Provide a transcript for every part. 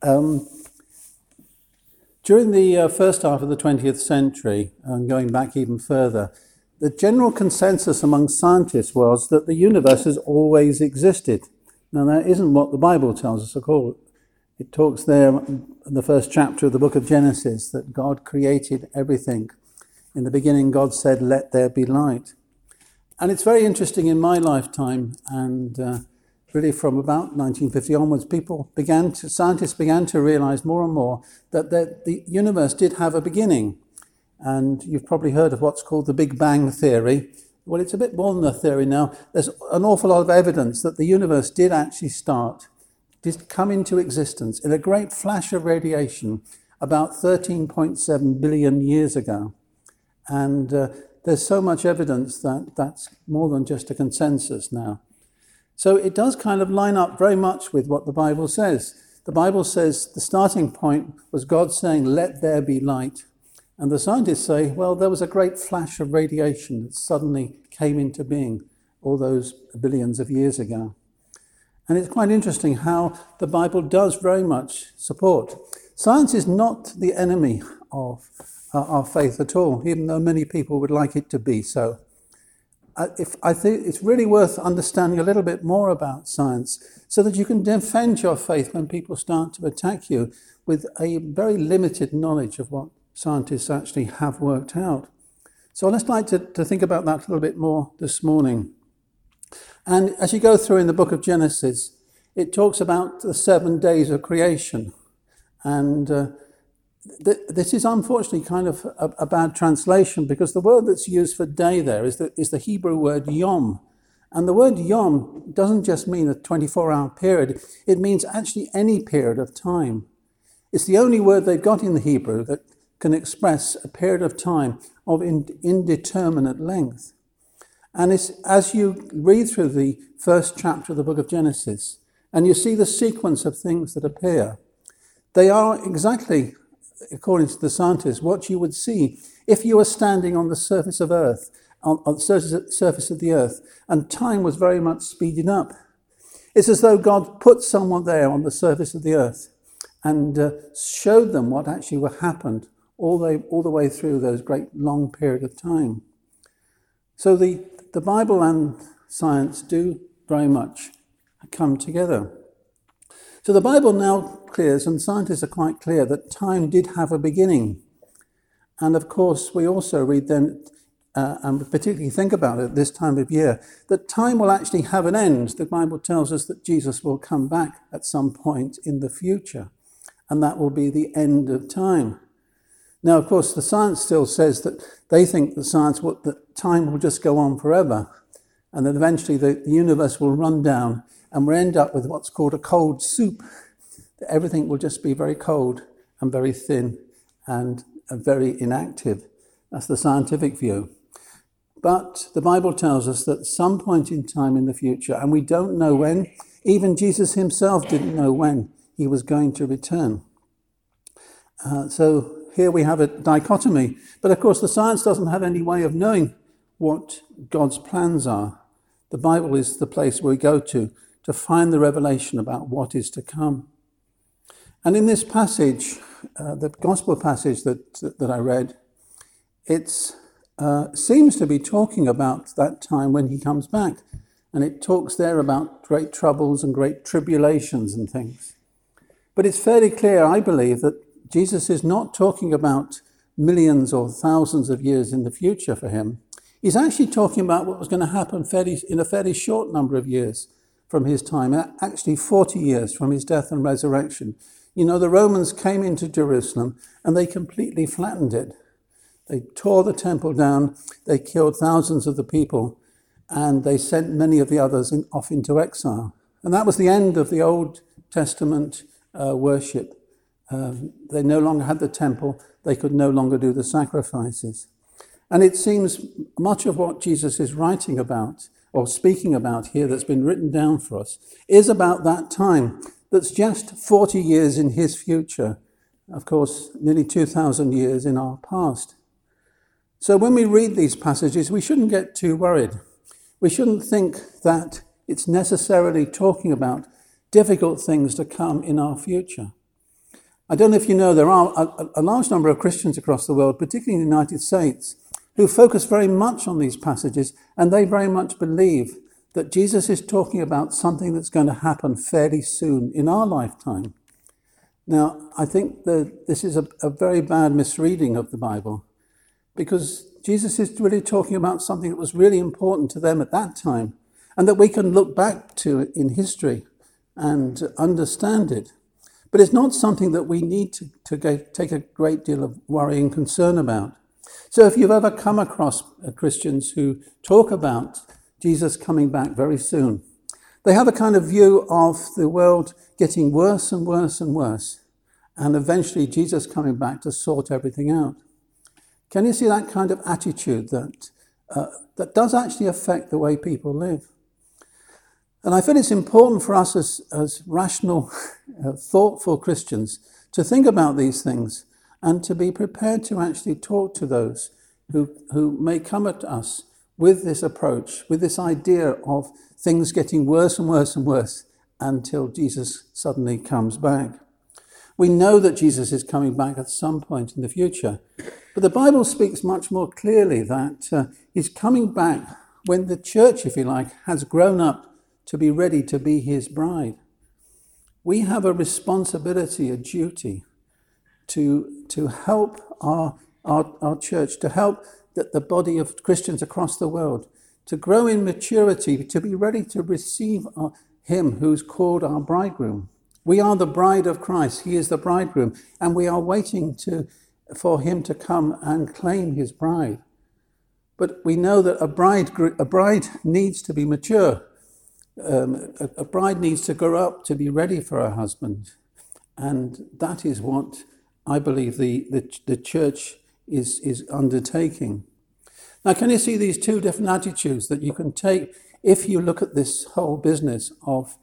During the first half of the 20th century, and going back even further, the general consensus among scientists was that the universe has always existed. Now, that isn't what the Bible tells us at all. It talks there in the first chapter of the book of Genesis that God created everything. In the beginning, God said, "Let there be light." And it's very interesting in my lifetime, and really from about 1950 onwards, scientists began to realize more and more that the universe did have a beginning. And you've probably heard of what's called the Big Bang Theory. Well, it's a bit more than a theory now. There's an awful lot of evidence that the universe did actually did come into existence in a great flash of radiation about 13.7 billion years ago. And there's so much evidence that that's more than just a consensus now. So it does kind of line up very much with what the Bible says. The Bible says the starting point was God saying, "Let there be light." And the scientists say, well, there was a great flash of radiation that suddenly came into being all those billions of years ago. And it's quite interesting how the Bible does very much support. Science is not the enemy of our faith at all, even though many people would like it to be so. I think it's really worth understanding a little bit more about science so that you can defend your faith when people start to attack you with a very limited knowledge of what scientists actually have worked out. So let's like to think about that a little bit more this morning. And as you go through in the book of Genesis, it talks about the 7 days of creation. And this is unfortunately kind of a bad translation, because the word that's used for day there is the Hebrew word yom. And the word yom doesn't just mean a 24-hour period. It means actually any period of time. It's the only word they've got in the Hebrew that can express a period of time of indeterminate length. And it's, as you read through the first chapter of the book of Genesis, and you see the sequence of things that appear, they are exactly, according to the scientists, what you would see if you were standing on the surface of Earth, on the surface of the Earth, and time was very much speeding up. It's as though God put someone there on the surface of the Earth and showed them what actually happened all the way through those great long period of time. So the Bible and science do very much come together. So the Bible now clears, and scientists are quite clear, that time did have a beginning. And of course, we also read then, and particularly think about it this time of year, that time will actually have an end. The Bible tells us that Jesus will come back at some point in the future, and that will be the end of time. Now, of course, the science still says that they think that time will just go on forever, and that eventually the universe will run down and we'll end up with what's called a cold soup. Everything will just be very cold and very thin and very inactive. That's the scientific view. But the Bible tells us that some point in time in the future, and we don't know when, even Jesus himself didn't know when he was going to return. So here we have a dichotomy. But of course, the science doesn't have any way of knowing what God's plans are. The Bible is the place where we go to find the revelation about what is to come. And in this passage, the gospel passage that I read, it seems to be talking about that time when he comes back. And it talks there about great troubles and great tribulations and things. But it's fairly clear, I believe, that Jesus is not talking about millions or thousands of years in the future for him. He's actually talking about what was going to happen in a fairly short number of years from his time, actually 40 years from his death and resurrection. You know, the Romans came into Jerusalem and they completely flattened it. They tore the temple down, they killed thousands of the people, and they sent many of the others off into exile. And that was the end of the Old Testament worship. They no longer had the temple, they could no longer do the sacrifices. And it seems much of what Jesus is writing about, or speaking about here, that's been written down for us, is about that time that's just 40 years in his future. Of course, nearly 2,000 years in our past. So when we read these passages, we shouldn't get too worried. We shouldn't think that it's necessarily talking about difficult things to come in our future. I don't know if you know, there are a large number of Christians across the world, particularly in the United States, who focus very much on these passages, and they very much believe that Jesus is talking about something that's going to happen fairly soon in our lifetime. Now, I think that this is a very bad misreading of the Bible, because Jesus is really talking about something that was really important to them at that time, and that we can look back to in history and understand it. But it's not something that we need to take a great deal of worry and concern about. So if you've ever come across Christians who talk about Jesus coming back very soon, they have a kind of view of the world getting worse and worse and worse, and eventually Jesus coming back to sort everything out. Can you see that kind of attitude that does actually affect the way people live? And I feel it's important for us as rational, thoughtful Christians to think about these things and to be prepared to actually talk to those who may come at us with this approach, with this idea of things getting worse and worse and worse until Jesus suddenly comes back. We know that Jesus is coming back at some point in the future, but the Bible speaks much more clearly that he's coming back when the church, if you like, has grown up to be ready to be his bride. We have a responsibility, a duty to help our church, to help the body of Christians across the world, to grow in maturity, to be ready to receive him who's called our bridegroom. We are the bride of Christ. He is the bridegroom, and we are waiting for him to come and claim his bride. But we know that a bride needs to be mature. A bride needs to grow up to be ready for her husband. And that is what I believe the church is undertaking. Now, can you see these two different attitudes that you can take if you look at this whole business of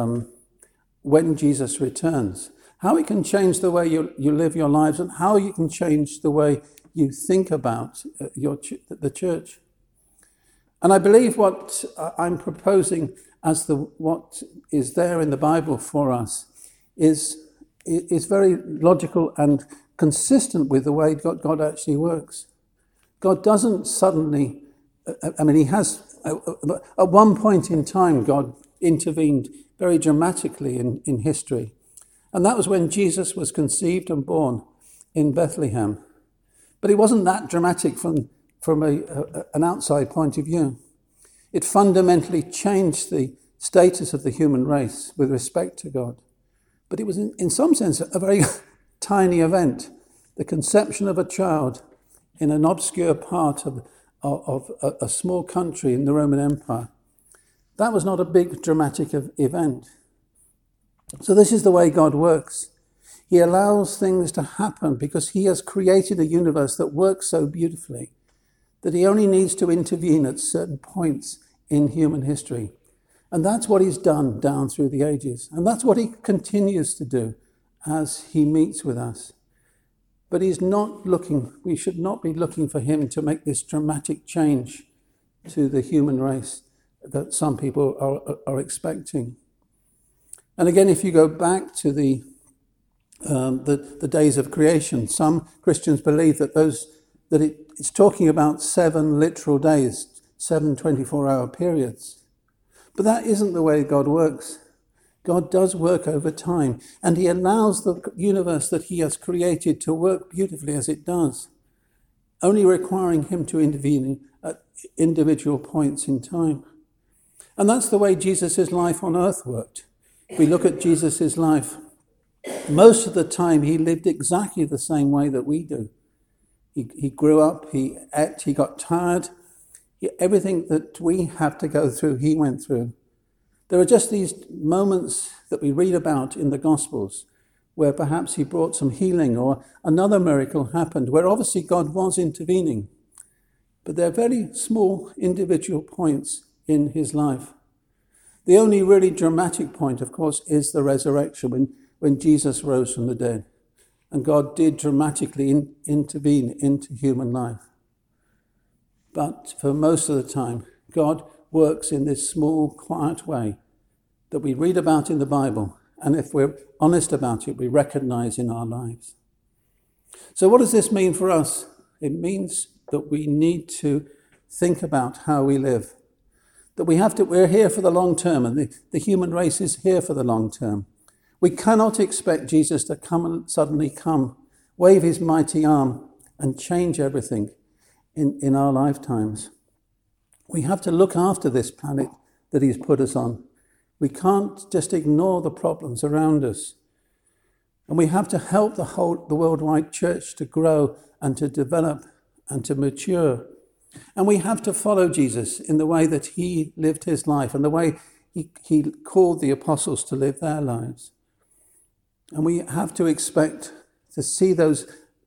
when Jesus returns? How it can change the way you live your lives, and how you can change the way you think about the church. And I believe what I'm proposing as what is there in the Bible for us is very logical and consistent with the way God actually works. God doesn't suddenly, he has, at one point in time, God intervened very dramatically in history. And that was when Jesus was conceived and born in Bethlehem. But it wasn't that dramatic from an outside point of view. It fundamentally changed the status of the human race with respect to God. But it was, in some sense, a very tiny event. The conception of a child in an obscure part of a small country in the Roman Empire. That was not a big dramatic event. So this is the way God works. He allows things to happen because he has created a universe that works so beautifully that he only needs to intervene at certain points in human history. And that's what he's done down through the ages. And that's what he continues to do as he meets with us. But we should not be looking for him to make this dramatic change to the human race that some people are expecting. And again, if you go back to the days of creation, some Christians believe that it's talking about 7 literal days, 7 24-hour periods. But that isn't the way God works. God does work over time, and he allows the universe that he has created to work beautifully as it does, only requiring him to intervene at individual points in time. And that's the way Jesus' life on earth worked. If we look at Jesus' life, most of the time he lived exactly the same way that we do. He grew up, he ate, he got tired. Everything that we have to go through, he went through. There are just these moments that we read about in the Gospels where perhaps he brought some healing or another miracle happened, where obviously God was intervening. But they're very small individual points in his life. The only really dramatic point, of course, is the resurrection, when Jesus rose from the dead. And God did dramatically intervene into human life. But for most of the time, God works in this small, quiet way that we read about in the Bible And if we're honest about it, we recognize in our lives. So what does this mean for us? It means that we need to think about how we live. That we're here for the long term, and the human race is here for the long term. We cannot expect Jesus to suddenly come, wave his mighty arm, and change everything in our lifetimes. We have to look after this planet that he's put us on. We can't just ignore the problems around us. And we have to help the worldwide church to grow and to develop and to mature. And we have to follow Jesus in the way that he lived his life and the way he called the apostles to live their lives. And we have to expect to see those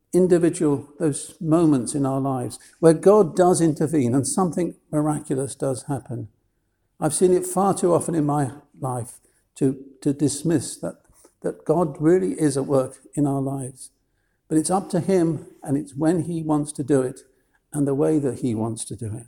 moments in our lives where God does intervene and something miraculous does happen. I've seen it far too often in my life to dismiss that God really is at work in our lives. But it's up to him, and it's when he wants to do it and the way that he wants to do it.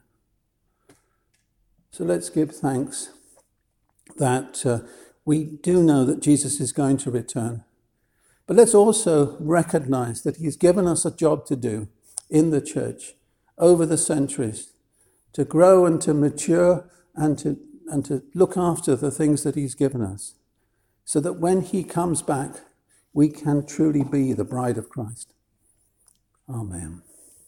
So let's give thanks that we do know that Jesus is going to return. But let's also recognize that he's given us a job to do in the church over the centuries, to grow and to mature and to look after the things that he's given us, so that when he comes back, we can truly be the bride of Christ. Amen.